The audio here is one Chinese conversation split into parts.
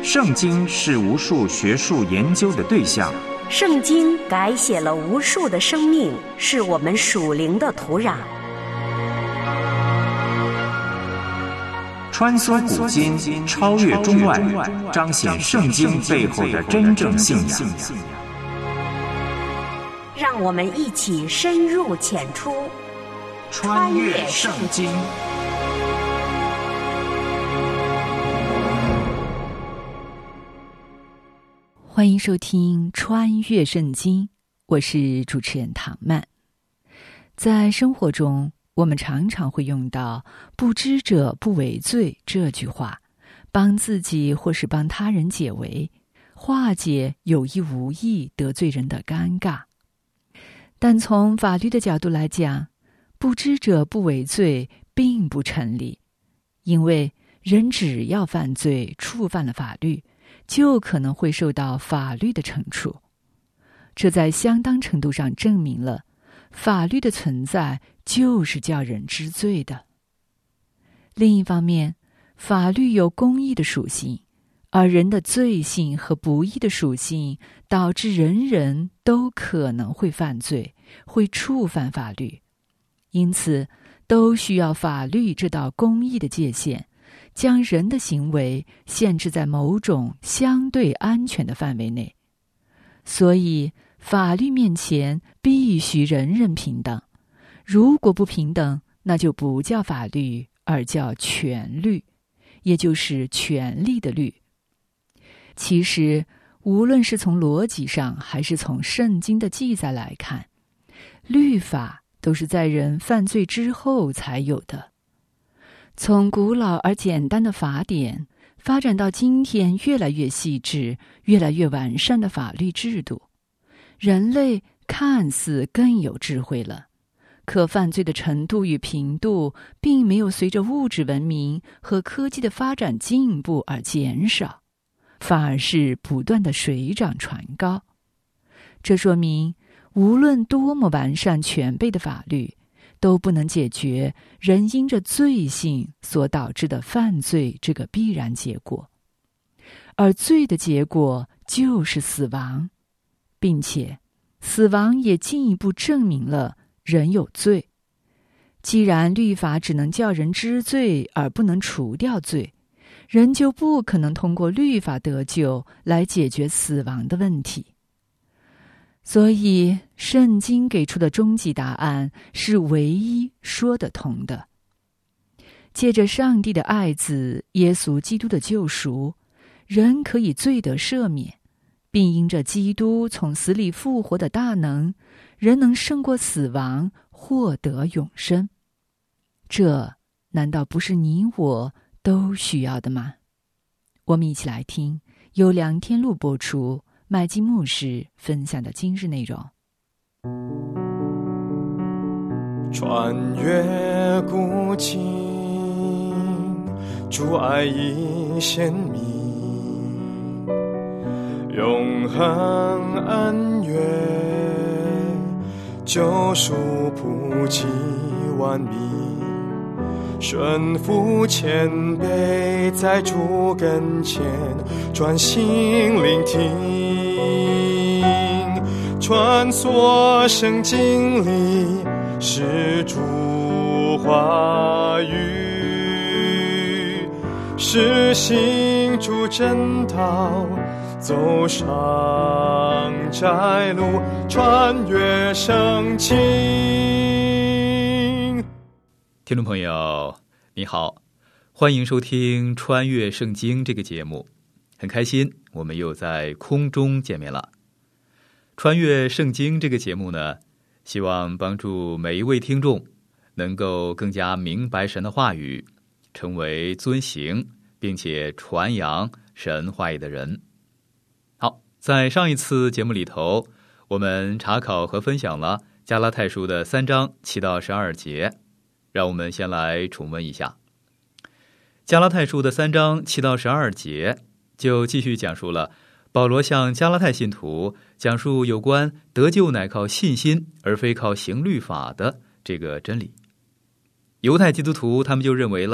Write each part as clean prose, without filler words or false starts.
圣经是无数学术研究的对象， 圣经改写了无数的生命，是我们属灵的土壤。 穿梭古今，超越中外，彰显圣经背后的真正信仰。 让我们一起深入浅出， 穿越圣经。 欢迎收听《穿越圣经》，我是主持人唐曼。在生活中，我们常常会用到“不知者不为罪”这句话，帮自己或是帮他人解围，化解有意无意得罪人的尴尬。但从法律的角度来讲，“不知者不为罪”并不成立，因为人只要犯罪，触犯了法律，就可能会受到法律的惩处。这在相当程度上证明了法律的存在就是叫人知罪的。另一方面，法律有公义的属性，而人的罪性和不义的属性导致人人都可能会犯罪，会触犯法律，因此都需要法律这道公义的界限，将人的行为限制在某种相对安全的范围内。所以法律面前必须人人平等，如果不平等，那就不叫法律，而叫权律，也就是权利的律。其实无论是从逻辑上还是从圣经的记载来看，律法都是在人犯罪之后才有的。从古老而简单的法典发展到今天越来越细致、越来越完善的法律制度，人类看似更有智慧了，可犯罪的程度与频度并没有随着物质文明和科技的发展进步而减少，反而是不断的水涨船高。这说明无论多么完善全备的法律，都不能解决人因着罪性所导致的犯罪这个必然结果，而罪的结果就是死亡，并且死亡也进一步证明了人有罪。既然律法只能叫人知罪而不能除掉罪，人就不可能通过律法得救来解决死亡的问题。所以圣经给出的终极答案是唯一说得通的。借着上帝的爱子耶稣基督的救赎，人可以罪得赦免，并因着基督从死里复活的大能，人能胜过死亡，获得永生。这难道不是你我都需要的吗？我们一起来听由梁天禄播出，麦基牧师分享的今日内容。 穿越古今，主爱已显明，永恒恩怨，救赎普及万民，顺服谦卑，在主跟前专心聆听，穿梭圣经里是主话语，是行主真道，走上窄路，穿越圣经。 听众朋友你好，欢迎收听穿越圣经这个节目，很开心我们又在空中见面了。穿越圣经这个节目呢，希望帮助每一位听众能够更加明白神的话语，成为遵行并且传扬神话语的人。好，在上一次节目里头，我们查考和分享了加拉太书的3章7到12节，让我们先来重温一下。加拉太书的3章7到12节就继续讲述了保罗向加拉太信徒讲述有关得救乃靠信心而非靠行律法的这个真理。犹太基督徒他们就认为了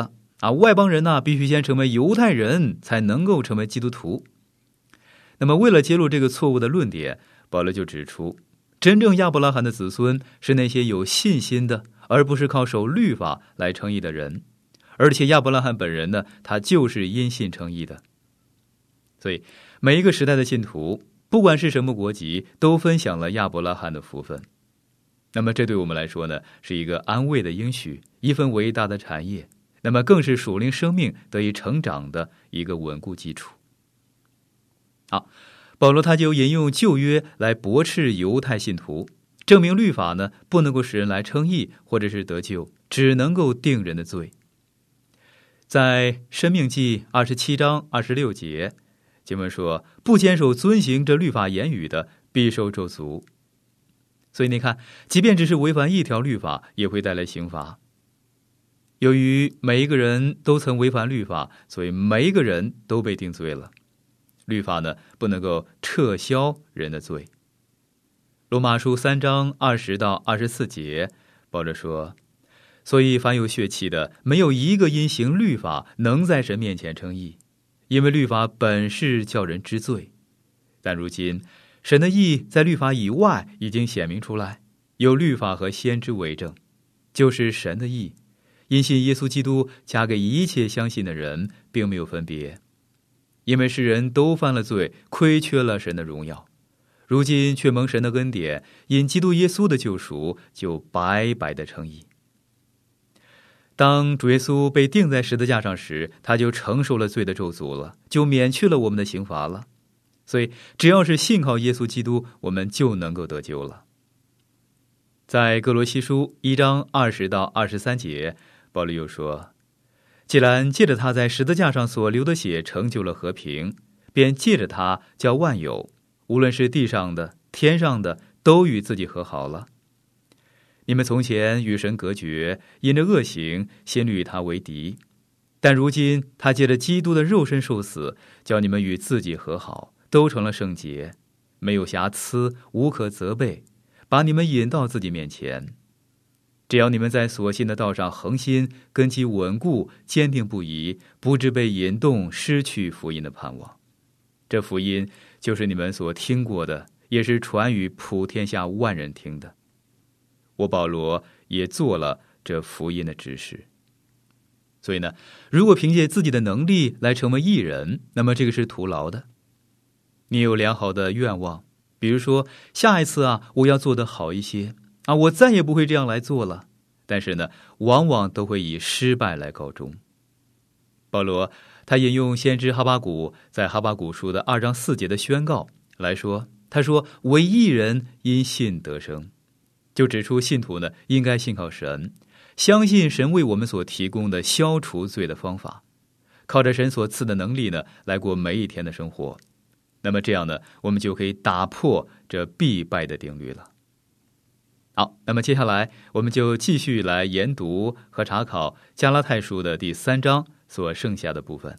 外邦人必须先成为犹太人才能够成为基督徒。那么为了揭露这个错误的论点，保罗就指出，真正亚伯拉罕的子孙是那些有信心的，而不是靠守律法来称义的人。而且亚伯拉罕本人呢，他就是因信称义的。所以每一个时代的信徒，不管是什么国籍，都分享了亚伯拉罕的福分。那么这对我们来说呢，是一个安慰的应许，一份伟大的产业，那么更是属灵生命得以成长的一个稳固基础。好，保罗他就引用旧约来驳斥犹太信徒，证明律法呢不能够使人来称义或者是得救，只能够定人的罪。在申命记27章26节，经文说，不坚守遵行这律法言语的，必受咒诅。所以你看，即便只是违反一条律法，也会带来刑罚。由于每一个人都曾违反律法，所以每一个人都被定罪了。律法呢，不能够撤销人的罪。罗马书3章20到24节，保罗说，所以凡有血气的，没有一个因行律法能在神面前称义，因为律法本是叫人知罪。但如今神的义在律法以外已经显明出来，有律法和先知为证，就是神的义，因信耶稣基督加给一切相信的人，并没有分别。因为世人都犯了罪，亏缺了神的荣耀，如今却蒙神的恩典，因基督耶稣的救赎，就白白的称义。当主耶稣被钉在十字架上时，他就承受了罪的咒诅了，就免去了我们的刑罚了。所以只要是信靠耶稣基督，我们就能够得救了。在哥罗西书1章20到23节，保罗又说，既然借着他在十字架上所流的血成就了和平，便借着他叫万有，无论是地上的天上的，都与自己和好了。你们从前与神隔绝，因着恶行，心里与他为敌，但如今他借着基督的肉身受死，叫你们与自己和好，都成了圣洁，没有瑕疵，无可责备，把你们引到自己面前。只要你们在所信的道上恒心，根基稳固，坚定不移，不致被引动，失去福音的盼望。这福音就是你们所听过的，也是传与普天下万人听的。我保罗也做了这福音的指示。所以呢，如果凭借自己的能力来成为义人，那么这个是徒劳的。你有良好的愿望，比如说下一次我要做得好一些我再也不会这样来做了，但是呢，往往都会以失败来告终。保罗他引用先知哈巴谷在哈巴谷书的2章4节的宣告来说，他说，唯义人因信得生，就指出信徒呢应该信靠神，相信神为我们所提供的消除罪的方法，靠着神所赐的能力呢来过每一天的生活。那么这样呢，我们就可以打破这必败的定律了。好，那么接下来我们就继续来研读和查考加拉太书的第3章所剩下的部分。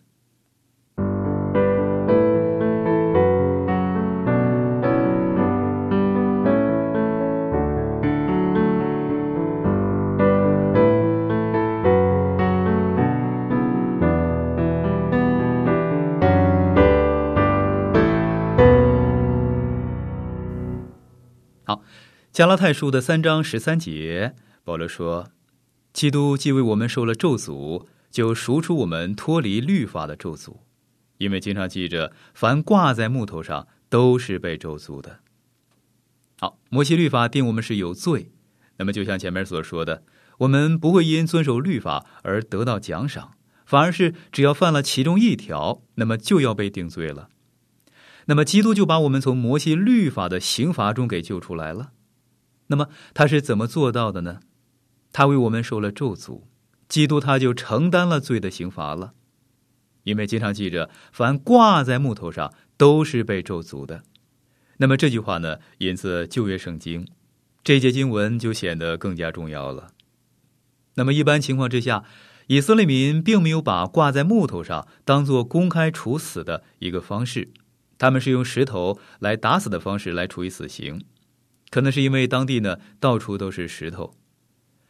加拉太书的3章13节，保罗说，基督既为我们受了咒诅，就赎出我们脱离律法的咒诅，因为经上记着，凡挂在木头上都是被咒诅的。好，摩西律法定我们是有罪，那么就像前面所说的，我们不会因遵守律法而得到奖赏，反而是只要犯了其中一条，那么就要被定罪了。那么基督就把我们从摩西律法的刑罚中给救出来了。那么他是怎么做到的呢？他为我们受了咒诅，基督他就承担了罪的刑罚了。因为经常记着，凡挂在木头上都是被咒诅的。那么这句话呢，引自旧约圣经，这节经文就显得更加重要了。那么一般情况之下，以色列民并没有把挂在木头上当作公开处死的一个方式，他们是用石头来打死的方式来处以死刑。可能是因为当地呢到处都是石头。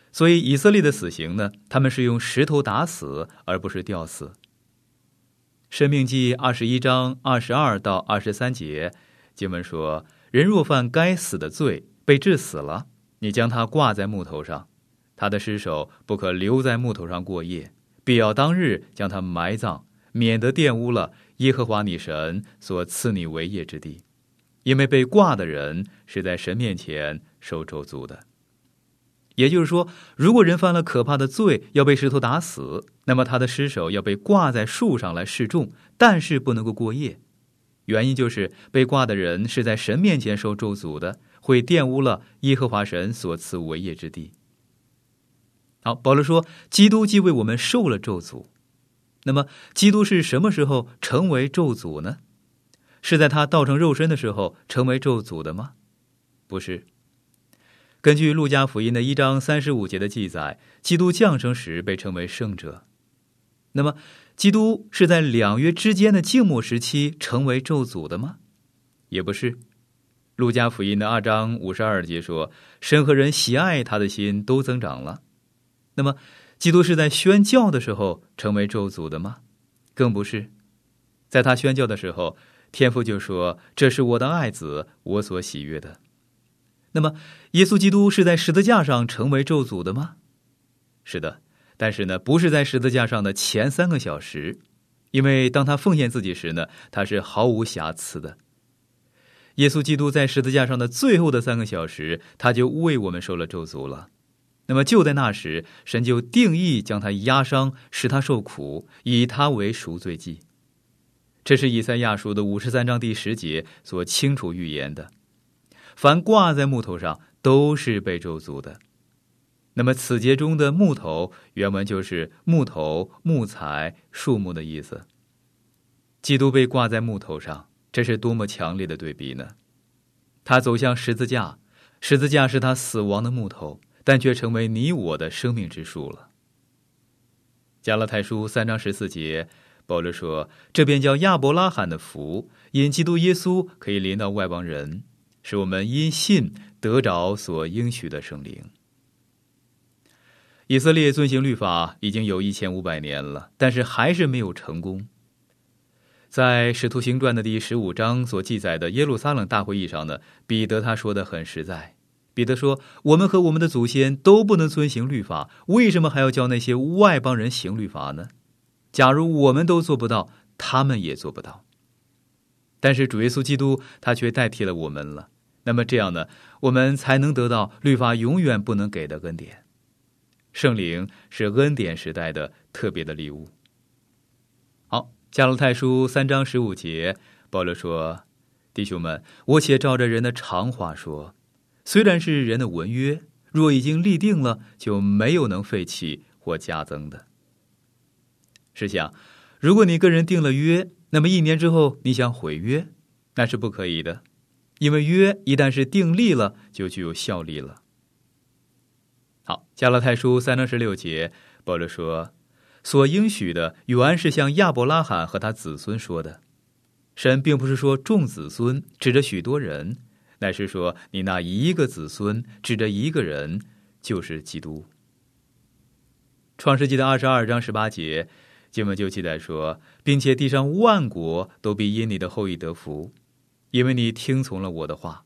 所以以色列的死刑呢，他们是用石头打死，而不是吊死。申命记21章22到23节，经文说：人若犯该死的罪，被治死了，你将他挂在木头上，他的尸首不可留在木头上过夜，必要当日将他埋葬，免得玷污了耶和华你神所赐你为业之地。因为被挂的人是在神面前受咒诅的。也就是说，如果人犯了可怕的罪，要被石头打死，那么他的尸首要被挂在树上来示众，但是不能够过夜。原因就是被挂的人是在神面前受咒诅的，会玷污了耶和华神所赐为业之地。好，保罗说，基督既为我们受了咒诅。那么基督是什么时候成为咒诅呢？是在他道成肉身的时候成为咒诅的吗？不是。根据路加福音的1章35节的记载，基督降生时被称为圣者。那么基督是在两约之间的静默时期成为咒诅的吗？也不是。路加福音的2章52节说，神和人喜爱他的心都增长了。那么基督是在宣教的时候成为咒诅的吗？更不是。在他宣教的时候，天父就说，这是我的爱子，我所喜悦的。那么耶稣基督是在十字架上成为咒诅的吗？是的，但是呢，不是在十字架上的前3个小时，因为当他奉献自己时呢，他是毫无瑕疵的。耶稣基督在十字架上的最后的3个小时，他就为我们受了咒诅了。那么就在那时，神就定义将他压伤，使他受苦，以他为赎罪祭。这是以赛亚书的53章第10节所清楚预言的。凡挂在木头上都是被咒诅的。那么此节中的木头原文就是木头、木材、树木的意思。基督被挂在木头上，这是多么强烈的对比呢？他走向十字架，十字架是他死亡的木头，但却成为你我的生命之树了。加拉太书3章14节，保罗说，这便叫亚伯拉罕的福，因基督耶稣可以临到外邦人，使我们因信得着所应许的圣灵。以色列遵行律法已经有1500年了，但是还是没有成功。在使徒行传的第15章所记载的耶路撒冷大会议上呢，彼得他说得很实在。彼得说，我们和我们的祖先都不能遵行律法，为什么还要叫那些外邦人行律法呢？假如我们都做不到，他们也做不到。但是主耶稣基督他却代替了我们了，那么这样呢，我们才能得到律法永远不能给的恩典。圣灵是恩典时代的特别的礼物。好，加拉太书3章15节，保罗说，弟兄们，我且照着人的常话说，虽然是人的文约，若已经立定了，就没有能废弃或加增的。试想，如果你跟人定了约，那么1年之后你想毁约，那是不可以的，因为约一旦是订立了，就具有效力了。好，加拉太书3章16节，保罗说，所应许的原是向亚伯拉罕和他子孙说的。神并不是说众子孙，指着许多人，乃是说你那一个子孙，指着一个人，就是基督。创世纪的22章18节，经文就记载说，并且地上万国都必因你的后裔得福，因为你听从了我的话。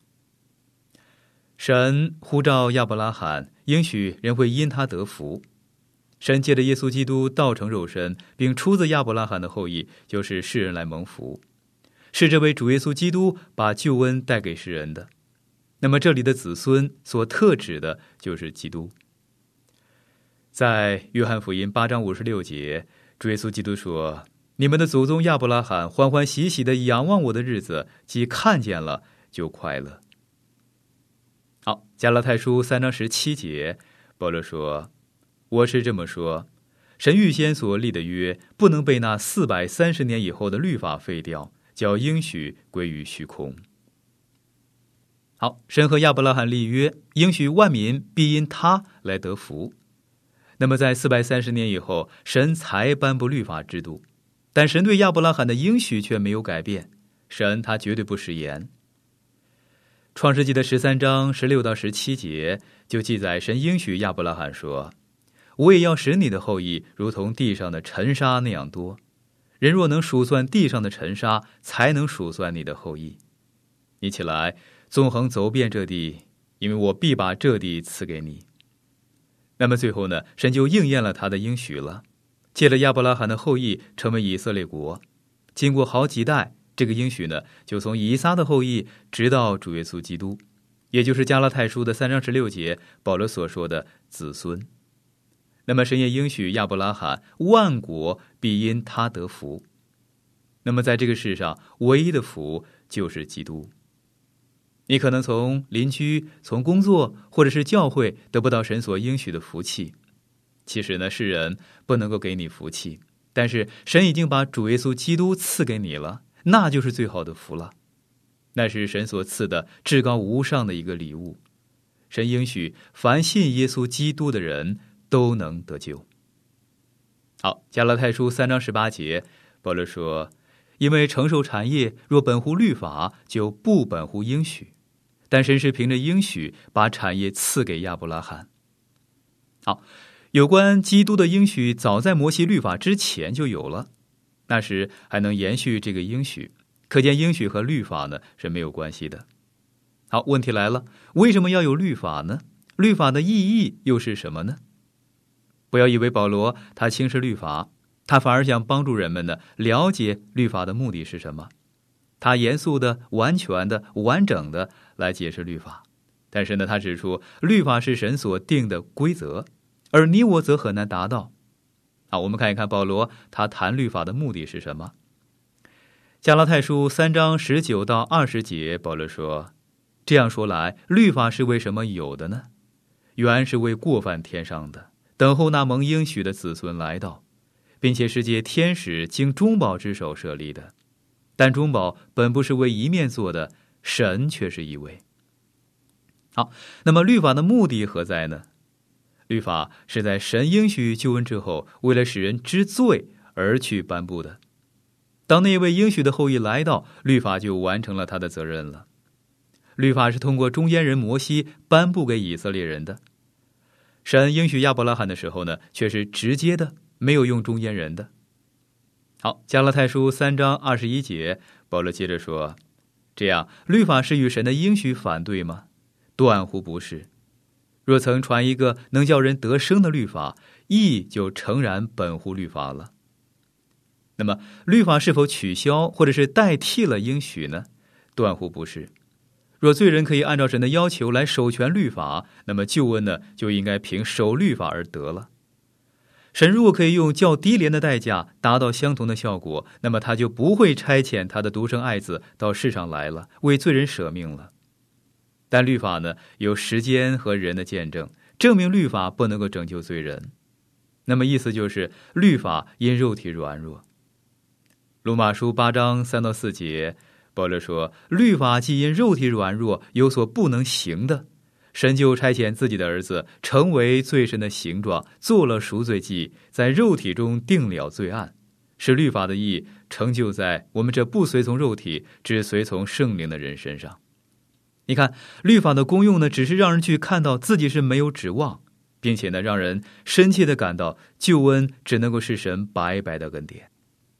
神呼召亚伯拉罕，应许人会因他得福。神借着耶稣基督道成肉身，并出自亚伯拉罕的后裔，就是世人来蒙福。是这位主耶稣基督把救恩带给世人的。那么这里的子孙所特指的就是基督。在约翰福音8章56节，主耶稣基督说，你们的祖宗亚伯拉罕欢欢喜喜地仰望我的日子，既看见了，就快乐。好，加拉太书3章17节，保罗说，我是这么说，神预先所立的约，不能被那430年以后的律法废掉，叫应许归于虚空。好，神和亚伯拉罕立约，应许万民必因他来得福。那么在430年以后，神才颁布律法制度，但神对亚伯拉罕的应许却没有改变，神他绝对不食言。创世纪的13章16到17节， 就记载神应许亚伯拉罕说，我也要使你的后裔如同地上的尘沙那样多，人若能数算地上的尘沙，才能数算你的后裔。你起来纵横走遍这地，因为我必把这地赐给你。那么最后呢，神就应验了他的应许了，借了亚伯拉罕的后裔成为以色列国。经过好几代，这个应许呢，就从以撒的后裔直到主耶稣基督，也就是加拉太书的3章16节保罗所说的子孙。那么神也应许亚伯拉罕，万国必因他得福。那么在这个世上，唯一的福就是基督。你可能从邻居、从工作或者是教会得不到神所应许的福气。其实呢，世人不能够给你福气，但是神已经把主耶稣基督赐给你了，那就是最好的福了。那是神所赐的至高无上的一个礼物。神应许凡信耶稣基督的人都能得救。好，加拉太书3章18节，保罗说，因为承受产业若本乎律法，就不本乎应许，但神是凭着应许把产业赐给亚伯拉罕。好，有关基督的应许早在摩西律法之前就有了，那时还能延续这个应许，可见应许和律法呢是没有关系的。好，问题来了，为什么要有律法呢？律法的意义又是什么呢？不要以为保罗他轻视律法，他反而想帮助人们呢了解律法的目的是什么。他严肃的、完全的、完整的来解释律法，但是呢，他指出律法是神所定的规则，而你我则很难达到。好，我们看一看保罗他谈律法的目的是什么。加拉太书3章19到20节，保罗说，这样说来，律法是为什么有的呢？原是为过犯天上的，等候那蒙应许的子孙来到，并且是借天使经中保之手设立的。但中保本不是为一面做的，神却是一位。好，那么律法的目的何在呢？律法是在神应许救恩之后，为了使人知罪而去颁布的。当那位应许的后裔来到，律法就完成了他的责任了。律法是通过中间人摩西颁布给以色列人的。神应许亚伯拉罕的时候呢，却是直接的，没有用中间人的。好，加拉太书3章21节，保罗接着说，这样律法是与神的应许反对吗？断乎不是。若曾传一个能叫人得生的律法，义就诚然本乎律法了。那么律法是否取消或者是代替了应许呢？断乎不是。若罪人可以按照神的要求来守全律法，那么救恩呢就应该凭守律法而得了。神如果可以用较低廉的代价达到相同的效果，那么他就不会差遣他的独生爱子到世上来了，为罪人舍命了。但律法呢，有时间和人的见证，证明律法不能够拯救罪人。那么意思就是律法因肉体软弱。罗马书8章3到4节，保罗说，律法既因肉体软弱有所不能行的，神就差遣自己的儿子成为罪神的形状，做了赎罪祭，在肉体中定了罪案，使律法的义成就在我们这不随从肉体只随从圣灵的人身上。你看，律法的功用呢，只是让人去看到自己是没有指望，并且呢，让人深切地感到救恩只能够是神白白的恩典。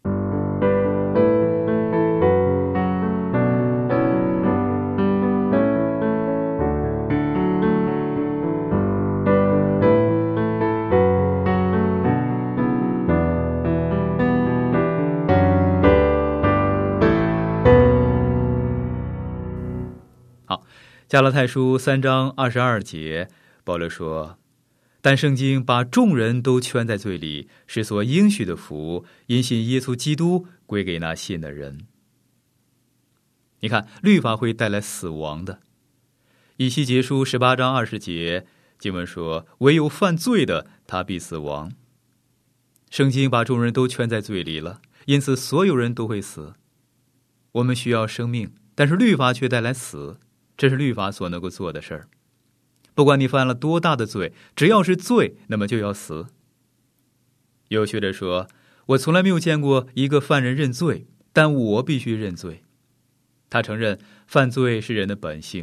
加拉太书3章22节，保罗说，但圣经把众人都圈在罪里，是所应许的福，因信耶稣基督归给那信的人。你看，律法会带来死亡的。以西结书18章20节，经文说，唯有犯罪的，他必死亡。圣经把众人都圈在罪里了，因此所有人都会死。我们需要生命，但是律法却带来死，这是律法所能够做的事儿。不管你犯了多大的罪，只要是罪，那么就要死。有学者说，我从来没有见过一个犯人认罪，但我必须认罪。他承认犯罪是人的本性，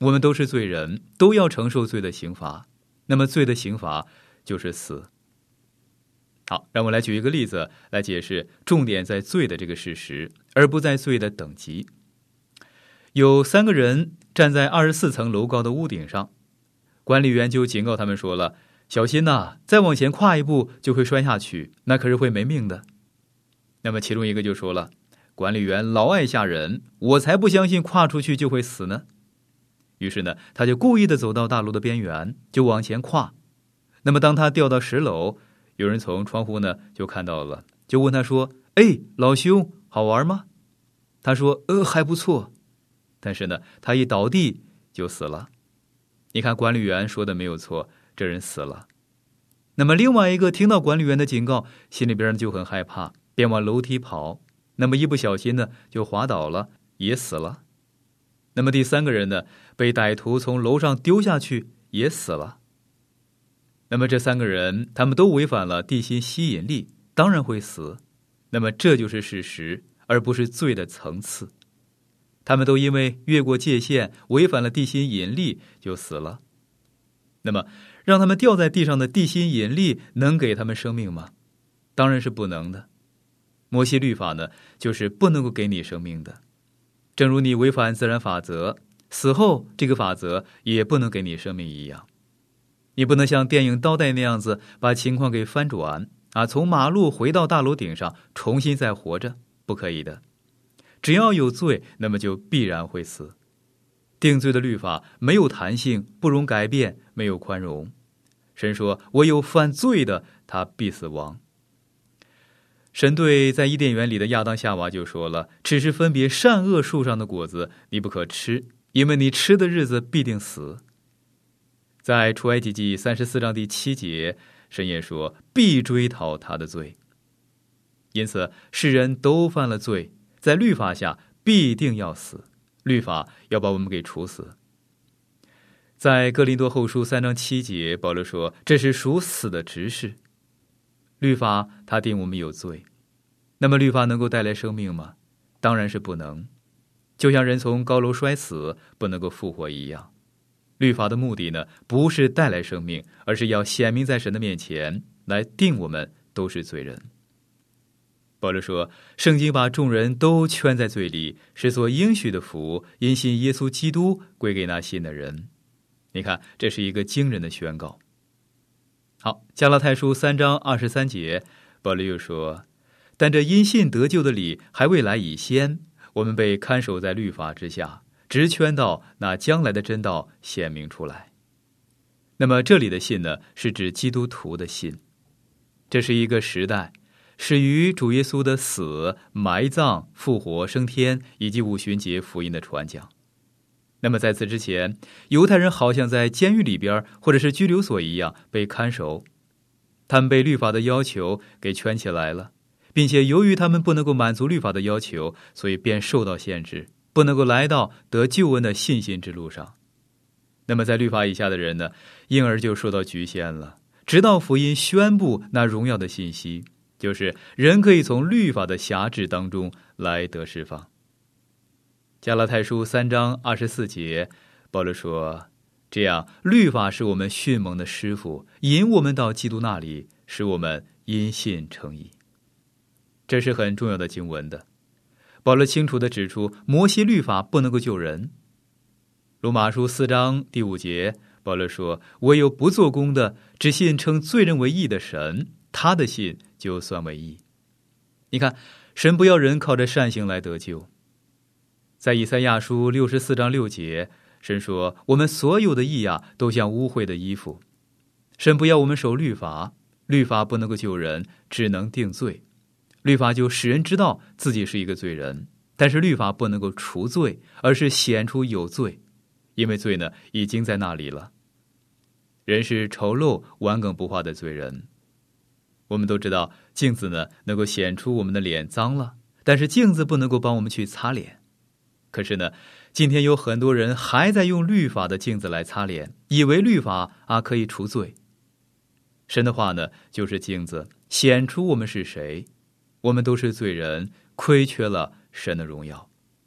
我们都是罪人，都要承受罪的刑罚。那么罪的刑罚就是死。好，让我来举一个例子来解释，重点在罪的这个事实，而不在罪的等级。有3个人站在24层楼高的屋顶上，管理员就警告他们说了，小心呐，再往前跨一步就会摔下去，那可是会没命的。那么其中一个就说了，管理员老爱吓人，我才不相信跨出去就会死呢。于是呢，他就故意的走到大楼的边缘，就往前跨。那么当他掉到10楼，有人从窗户呢就看到了，就问他说，老兄，好玩吗？他说，还不错。但是呢，他一倒地就死了。你看管理员说的没有错，这人死了。那么另外一个听到管理员的警告，心里边就很害怕，便往楼梯跑。那么一不小心呢，就滑倒了，也死了。那么第3个人呢，被歹徒从楼上丢下去，也死了。那么这3个人，他们都违反了地心吸引力，当然会死。那么这就是事实，而不是罪的层次。他们都因为越过界限，违反了地心引力，就死了。那么让他们掉在地上的地心引力能给他们生命吗？当然是不能的。摩西律法呢，就是不能够给你生命的。正如你违反自然法则，死后这个法则也不能给你生命一样。你不能像电影倒带那样子把情况给翻转从马路回到大楼顶上重新再活着，不可以的。只要有罪，那么就必然会死。定罪的律法没有弹性，不容改变，没有宽容。神说，唯有犯罪的，他必死亡。神对在伊甸园里的亚当夏娃就说了，只是分别善恶树上的果子你不可吃，因为你吃的日子必定死。在出埃及记34章第7节，神也说，必追讨他的罪。因此世人都犯了罪，在律法下必定要死，律法要把我们给处死。在哥林多后书3章7节，保罗说，这是属死的执事。律法它定我们有罪，那么律法能够带来生命吗？当然是不能。就像人从高楼摔死不能够复活一样，律法的目的呢，不是带来生命，而是要显明在神的面前来定我们都是罪人。保罗说，圣经把众人都圈在罪里，是所应许的福，因信耶稣基督归给那信的人。你看，这是一个惊人的宣告。好，加拉太书3章23节，保罗又说，但这因信得救的理还未来以先，我们被看守在律法之下，直圈到那将来的真道显明出来。那么这里的信呢，是指基督徒的信。这是一个时代，始于主耶稣的死、埋葬、复活、升天，以及五旬节福音的传讲。那么在此之前，犹太人好像在监狱里边或者是拘留所一样被看守，他们被律法的要求给圈起来了，并且由于他们不能够满足律法的要求，所以便受到限制，不能够来到得救恩的信心之路上。那么在律法以下的人呢，因而就受到局限了，直到福音宣布那荣耀的信息，就是人可以从律法的辖制当中来得释放。加拉太书3章24节，保罗说，这样律法是我们训蒙的师傅，引我们到基督那里，使我们因信称义。这是很重要的经文的。保罗清楚地指出，摩西律法不能够救人。罗马书4章第5节，保罗说，唯有不做工的，只信称罪人为义的神，他的信就算为义。你看，神不要人靠着善行来得救。在以赛亚书64章6节，神说，我们所有的义都像污秽的衣服。神不要我们守律法，律法不能够救人，只能定罪。律法就使人知道自己是一个罪人，但是律法不能够除罪，而是显出有罪，因为罪呢已经在那里了。人是丑陋顽梗不化的罪人。我们都知道镜子呢能够显出我们的脸脏了，但是镜子不能够帮我们去擦脸。可是呢，今天有很多人还在用律法的镜子来擦脸，以为律法可以除罪。神的话呢就是镜子，显出我们是谁。我们都是罪人，亏缺了神的荣耀。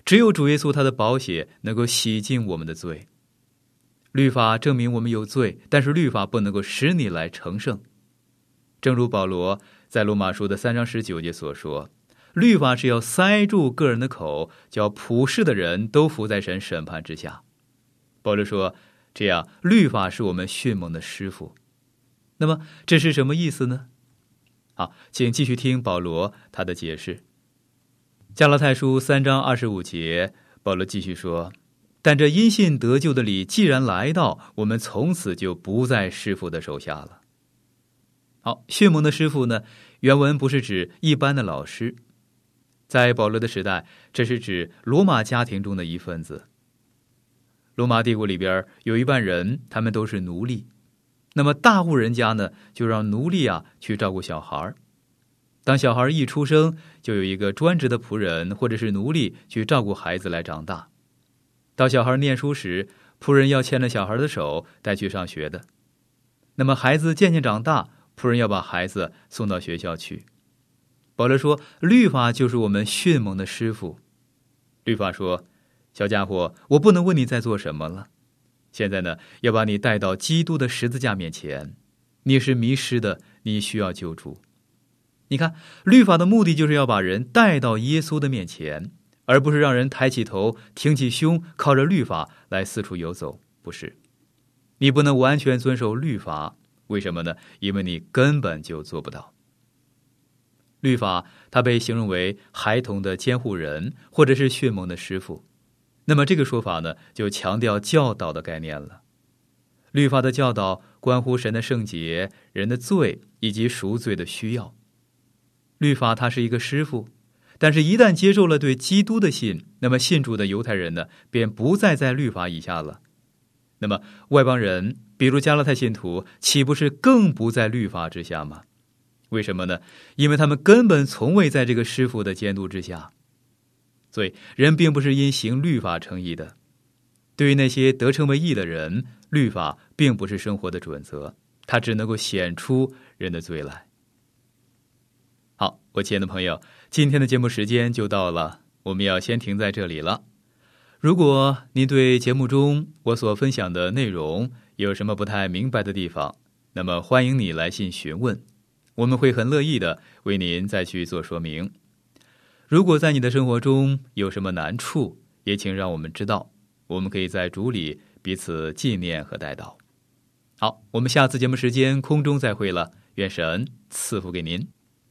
只有主耶稣他的宝血能够洗净我们的罪。律法证明我们有罪，但是律法不能够使你来成圣。正如保罗在罗马书的3章19节所说，律法是要塞住个人的口，叫普世的人都服在神审判之下。保罗说，这样律法是我们训蒙的师傅。那么这是什么意思呢？好，请继续听保罗他的解释。加拉太书3章25节，保罗继续说，但这因信得救的理既然来到，我们从此就不在师傅的手下了。好，训蒙的师傅呢，原文不是指一般的老师，在保罗的时代，这是指罗马家庭中的一份子。罗马帝国里边有一半人，他们都是奴隶。那么大户人家呢，就让奴隶去照顾小孩。当小孩一出生，就有一个专职的仆人或者是奴隶去照顾孩子来长大。到小孩念书时，仆人要牵着小孩的手带去上学的。那么孩子渐渐长大，仆人要把孩子送到学校去。保罗说，律法就是我们训蒙的师傅。律法说，小家伙，我不能问你在做什么了。现在呢，要把你带到基督的十字架面前。你是迷失的，你需要救助。你看，律法的目的就是要把人带到耶稣的面前，而不是让人抬起头，挺起胸，靠着律法来四处游走。不是，你不能完全遵守律法。为什么呢？因为你根本就做不到。律法它被形容为孩童的监护人，或者是训蒙的师傅。那么这个说法呢，就强调教导的概念了。律法的教导关乎神的圣洁、人的罪以及赎罪的需要。律法它是一个师傅，但是一旦接受了对基督的信，那么信主的犹太人呢，便不再在律法以下了。那么外邦人，比如加拉太信徒，岂不是更不在律法之下吗？为什么呢？因为他们根本从未在这个师傅的监督之下。所以人并不是因行律法称义的。对于那些得称为义的人，律法并不是生活的准则，它只能够显出人的罪来。好，我亲爱的朋友，今天的节目时间就到了，我们要先停在这里了。如果您对节目中我所分享的内容有什么不太明白的地方，那么欢迎你来信询问，我们会很乐意的为您再去做说明。如果在你的生活中有什么难处，也请让我们知道，我们可以在主里彼此纪念和代祷。好，我们下次节目时间空中再会了，愿神赐福给您。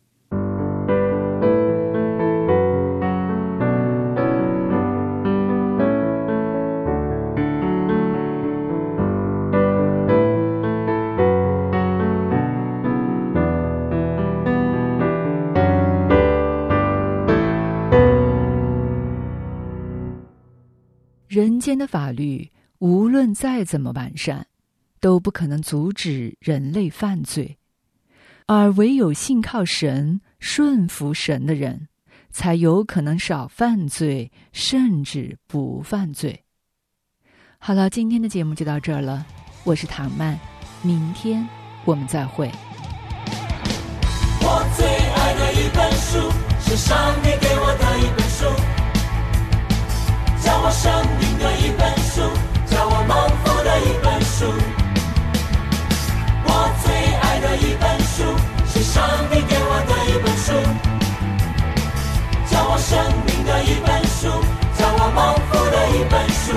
人间的法律无论再怎么完善，都不可能阻止人类犯罪，而唯有信靠神、顺服神的人，才有可能少犯罪，甚至不犯罪。好了，今天的节目就到这儿了，我是唐曼，明天我们再会。 我最爱的一本书，是上帝给我的一本书，教我生命的一本书，教我蒙福的一本书。我最爱的一本书，是上帝给我的一本书，教我生命的一本书，教我蒙福的一本书。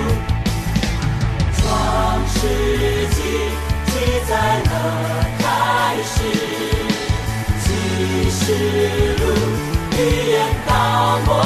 创世纪记载了开始，启示录预言到末